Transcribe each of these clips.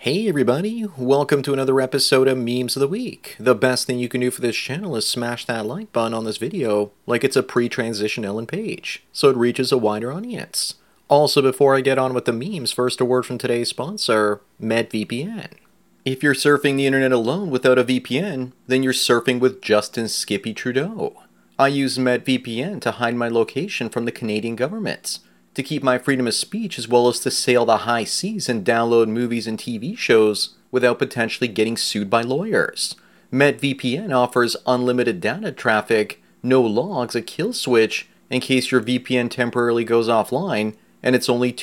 Hey everybody, welcome to another episode of Memes of the Week. The best thing you can do for this channel is smash that like button on this video like it's a pre-transition Ellen Page, so it reaches a wider audience. Also, before I get on with the memes, first a word from today's sponsor, MedVPN. If you're surfing the internet alone without a VPN, then you're surfing with Justin Skippy Trudeau. I use MedVPN to hide my location from the Canadian government, to keep my freedom of speech, as well as to sail the high seas and download movies and TV shows without potentially getting sued by lawyers. MedVPN offers unlimited data traffic, no logs, a kill switch in case your VPN temporarily goes offline, and it's only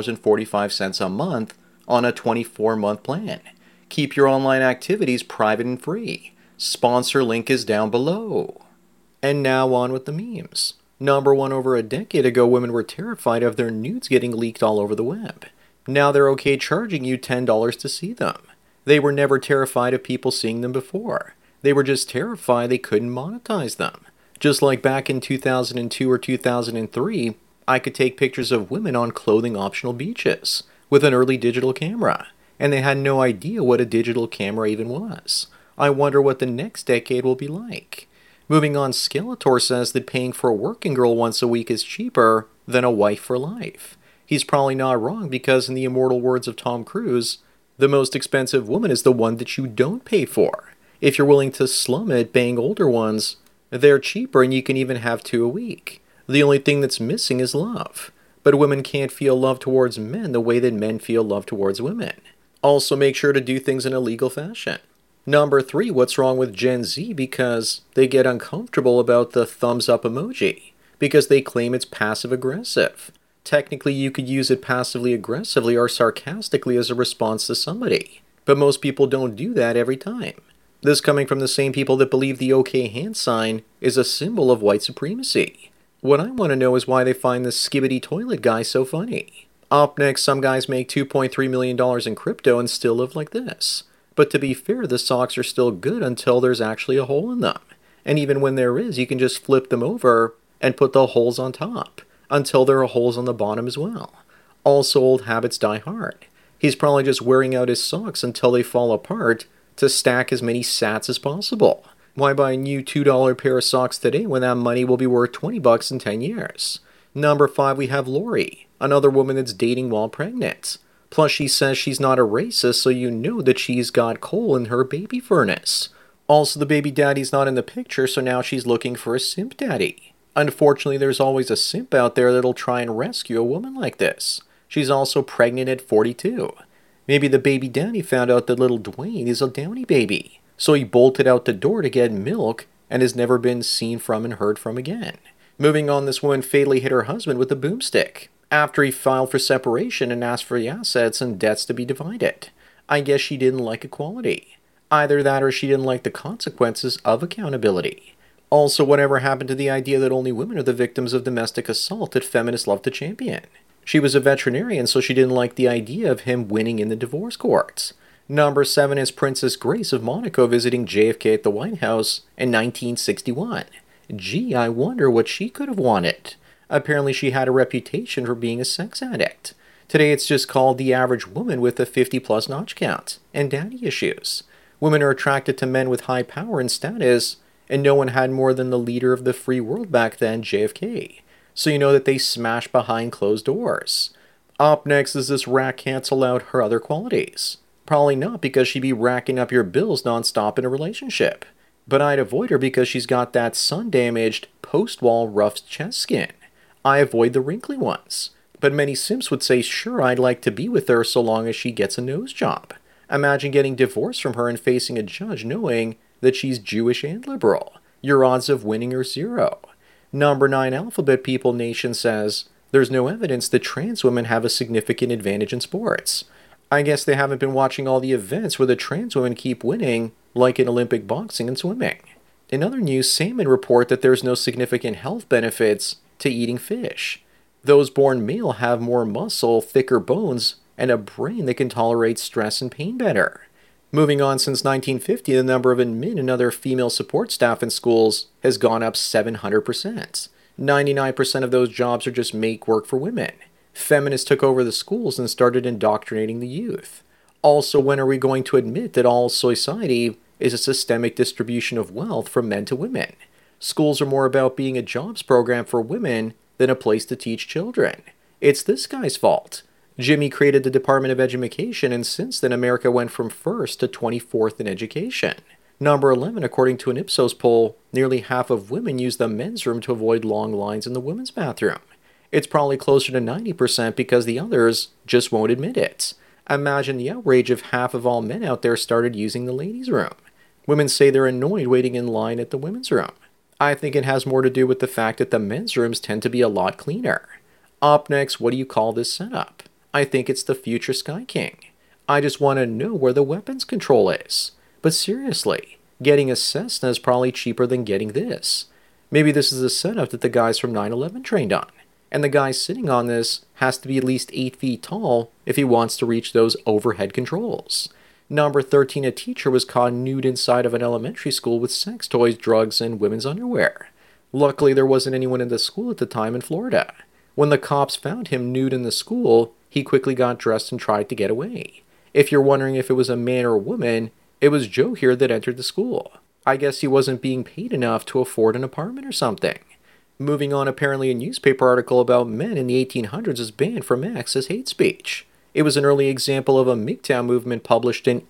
$2.45 a month on a 24-month plan. Keep your online activities private and free. Sponsor link is down below. And now on with the memes. Number one, over a decade ago, women were terrified of their nudes getting leaked all over the web. Now they're okay charging you $10 to see them. They were never terrified of people seeing them before. They were just terrified they couldn't monetize them. Just like back in 2002 or 2003, I could take pictures of women on clothing optional beaches with an early digital camera, and they had no idea what a digital camera even was. I wonder what the next decade will be like. Moving on, Skeletor says that paying for a working girl once a week is cheaper than a wife for life. He's probably not wrong because, in the immortal words of Tom Cruise, the most expensive woman is the one that you don't pay for. If you're willing to slum it, bang older ones, they're cheaper and you can even have two a week. The only thing that's missing is love. But women can't feel love towards men the way that men feel love towards women. Also, make sure to do things in a legal fashion. Number three, what's wrong with Gen Z? Because they get uncomfortable about the thumbs up emoji, because they claim it's passive aggressive. Technically, you could use it passively aggressively or sarcastically as a response to somebody, but most people don't do that every time. This coming from the same people that believe the OK hand sign is a symbol of white supremacy. What I want to know is why they find this skibbity toilet guy so funny. Up next, some guys make $2.3 million in crypto and still live like this. But to be fair, the socks are still good until there's actually a hole in them. And even when there is, you can just flip them over and put the holes on top, until there are holes on the bottom as well. Also, old habits die hard. He's probably just wearing out his socks until they fall apart to stack as many sats as possible. Why buy a new $2 pair of socks today when that money will be worth $20 in 10 years? Number 5, we have Lori, another woman that's dating while pregnant. Plus, she says she's not a racist, so you know that she's got coal in her baby furnace. Also, the baby daddy's not in the picture, so now she's looking for a simp daddy. Unfortunately, there's always a simp out there that'll try and rescue a woman like this. She's also pregnant at 42. Maybe the baby daddy found out that little Dwayne is a Downy baby, so he bolted out the door to get milk and has never been seen from and heard from again. Moving on, this woman fatally hit her husband with a boomstick after he filed for separation and asked for the assets and debts to be divided. I guess she didn't like equality. Either that or she didn't like the consequences of accountability. Also, whatever happened to the idea that only women are the victims of domestic assault that feminists love to champion? She was a veterinarian, so she didn't like the idea of him winning in the divorce courts. Number 7 is Princess Grace of Monaco visiting JFK at the White House in 1961. Gee, I wonder what she could have wanted. Apparently, she had a reputation for being a sex addict. Today, it's just called the average woman with a 50-plus notch count and daddy issues. Women are attracted to men with high power and status, and no one had more than the leader of the free world back then, JFK. So you know that they smash behind closed doors. Up next, does this rat cancel out her other qualities? Probably not, because she'd be racking up your bills nonstop in a relationship. But I'd avoid her because she's got that sun-damaged, post-wall rough chest skin. I avoid the wrinkly ones. But many simps would say, sure, I'd like to be with her so long as she gets a nose job. Imagine getting divorced from her and facing a judge knowing that she's Jewish and liberal. Your odds of winning are 0. Number 9, Alphabet People Nation says, there's no evidence that trans women have a significant advantage in sports. I guess they haven't been watching all the events where the trans women keep winning, like in Olympic boxing and swimming. In other news, salmon report that there's no significant health benefits to eating fish. Those born male have more muscle, thicker bones, and a brain that can tolerate stress and pain better. Moving on, since 1950, the number of admin and other female support staff in schools has gone up 700%. 99% of those jobs are just make work for women. Feminists took over the schools and started indoctrinating the youth. Also, when are we going to admit that all society is a systemic distribution of wealth from men to women? Schools are more about being a jobs program for women than a place to teach children. It's this guy's fault. Jimmy created the Department of Education, and since then, America went from first to 24th in education. Number 11, according to an Ipsos poll, nearly half of women use the men's room to avoid long lines in the women's bathroom. It's probably closer to 90% because the others just won't admit it. Imagine the outrage if half of all men out there started using the ladies' room. Women say they're annoyed waiting in line at the women's room. I think it has more to do with the fact that the men's rooms tend to be a lot cleaner. Up next, what do you call this setup? I think it's the future Sky King. I just want to know where the weapons control is. But seriously, getting a Cessna is probably cheaper than getting this. Maybe this is a setup that the guys from 9/11 trained on. And the guy sitting on this has to be at least 8 feet tall if he wants to reach those overhead controls. Number 13, a teacher was caught nude inside of an elementary school with sex toys, drugs, and women's underwear. Luckily, there wasn't anyone in the school at the time in Florida. When the cops found him nude in the school, he quickly got dressed and tried to get away. If you're wondering if it was a man or a woman, it was Joe here that entered the school. I guess he wasn't being paid enough to afford an apartment or something. Moving on, apparently a newspaper article about men in the 1800s is banned from X as hate speech. It was an early example of a MGTOW movement published in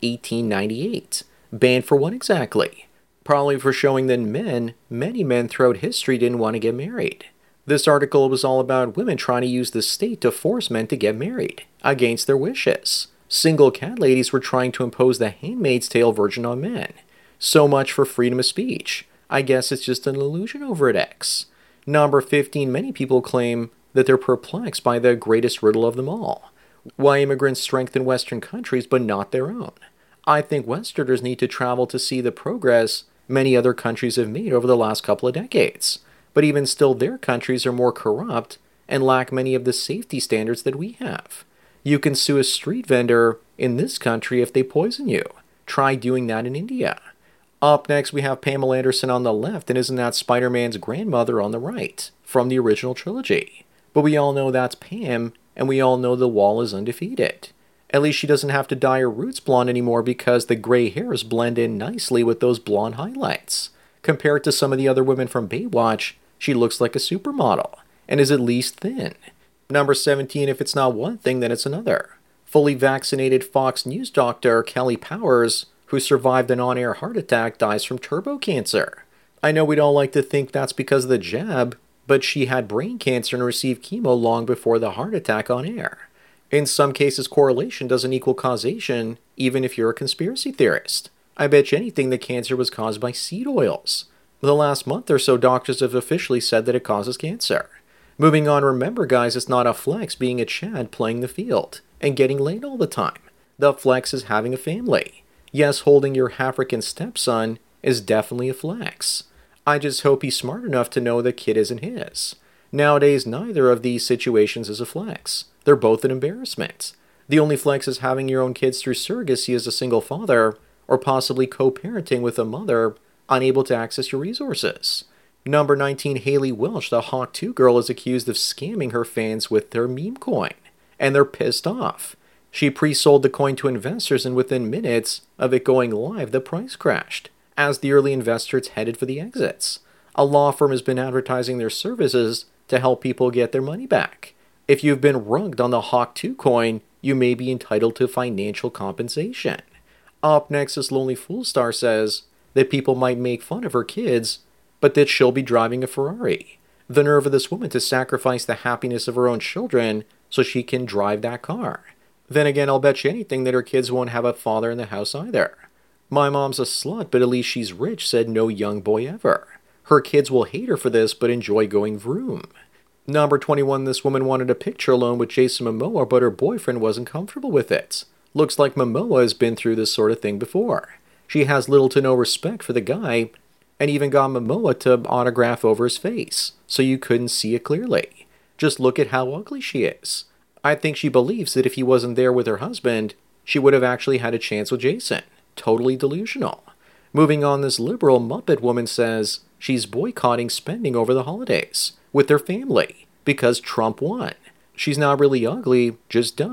1898. Banned for what exactly? Probably for showing that many men throughout history didn't want to get married. This article was all about women trying to use the state to force men to get married, against their wishes. Single cat ladies were trying to impose the Handmaid's Tale version on men. So much for freedom of speech. I guess it's just an illusion over at X. Number 15, many people claim that they're perplexed by the greatest riddle of them all. Why immigrants strengthen Western countries but not their own? I think Westerners need to travel to see the progress many other countries have made over the last couple of decades. But even still, their countries are more corrupt and lack many of the safety standards that we have. You can sue a street vendor in this country if they poison you. Try doing that in India. Up next, we have Pamela Anderson on the left, and isn't that Spider-Man's grandmother on the right, from the original trilogy? But we all know that's Pam, and we all know the wall is undefeated. At least she doesn't have to dye her roots blonde anymore because the gray hairs blend in nicely with those blonde highlights. Compared to some of the other women from Baywatch, she looks like a supermodel, and is at least thin. Number 17, if it's not one thing, then it's another. Fully vaccinated Fox News doctor Kelly Powers, who survived an on-air heart attack, dies from turbo cancer. I know we don't like to think that's because of the jab, but she had brain cancer and received chemo long before the heart attack on air. In some cases, correlation doesn't equal causation, even if you're a conspiracy theorist. I bet you anything the cancer was caused by seed oils. The last month or so, doctors have officially said that it causes cancer. Moving on, remember guys, it's not a flex being a Chad playing the field and getting laid all the time. The flex is having a family. Yes, holding your African stepson is definitely a flex. I just hope he's smart enough to know the kid isn't his. Nowadays, neither of these situations is a flex. They're both an embarrassment. The only flex is having your own kids through surrogacy as a single father, or possibly co-parenting with a mother unable to access your resources. Number 19, Haley Welch, the Hawk 2 girl, is accused of scamming her fans with their meme coin. And they're pissed off. She pre-sold the coin to investors, and within minutes of it going live, the price crashed, as the early investors headed for the exits. A law firm has been advertising their services to help people get their money back. If you've been rugged on the Hawk 2 coin, you may be entitled to financial compensation. Up next, this Lonely Fool star says that people might make fun of her kids, but that she'll be driving a Ferrari. The nerve of this woman to sacrifice the happiness of her own children so she can drive that car. Then again, I'll bet you anything that her kids won't have a father in the house either. My mom's a slut, but at least she's rich, said no young boy ever. Her kids will hate her for this, but enjoy going vroom. Number 21, this woman wanted a picture alone with Jason Momoa, but her boyfriend wasn't comfortable with it. Looks like Momoa has been through this sort of thing before. She has little to no respect for the guy, and even got Momoa to autograph over his face, so you couldn't see it clearly. Just look at how ugly she is. I think she believes that if he wasn't there with her husband, she would have actually had a chance with Jason. Totally delusional. Moving on, this liberal Muppet woman says she's boycotting spending over the holidays with their family because Trump won. She's not really ugly, just dumb.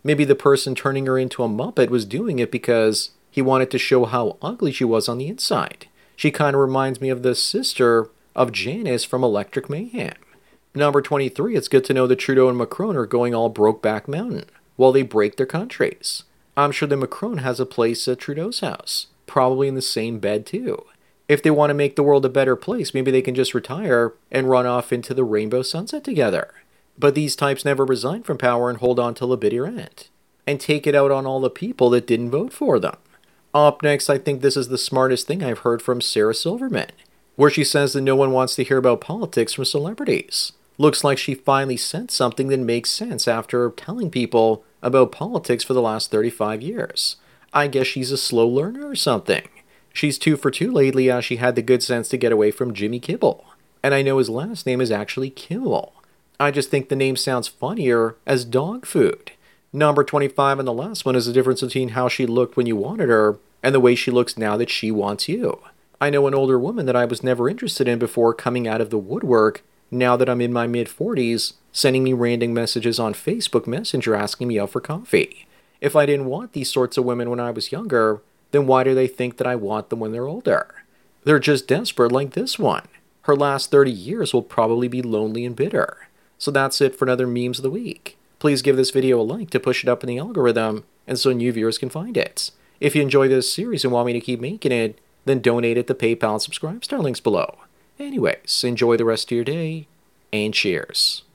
Maybe the person turning her into a Muppet was doing it because he wanted to show how ugly she was on the inside. She kind of reminds me of the sister of Janice from Electric Mayhem. Number 23, it's good to know that Trudeau and Macron are going all Brokeback Mountain while they break their countries. I'm sure that Macron has a place at Trudeau's house, probably in the same bed too. If they want to make the world a better place, maybe they can just retire and run off into the rainbow sunset together. But these types never resign from power and hold on till the bitter end, and take it out on all the people that didn't vote for them. Up next, I think this is the smartest thing I've heard from Sarah Silverman, where she says that no one wants to hear about politics from celebrities. Looks like she finally said something that makes sense after telling people about politics for the last 35 years. I guess she's a slow learner or something. She's 2 for 2 lately as she had the good sense to get away from Jimmy Kimmel. And I know his last name is actually Kimmel. I just think the name sounds funnier as dog food. Number 25 and the last one is the difference between how she looked when you wanted her and the way she looks now that she wants you. I know an older woman that I was never interested in before coming out of the woodwork, now that I'm in my mid-40s, sending me random messages on Facebook Messenger asking me out for coffee. If I didn't want these sorts of women when I was younger, then why do they think that I want them when they're older? They're just desperate like this one. Her last 30 years will probably be lonely and bitter. So that's it for another Memes of the Week. Please give this video a like to push it up in the algorithm and so new viewers can find it. If you enjoy this series and want me to keep making it, then donate at the PayPal and Subscribe Star links below. Anyways, enjoy the rest of your day, and cheers.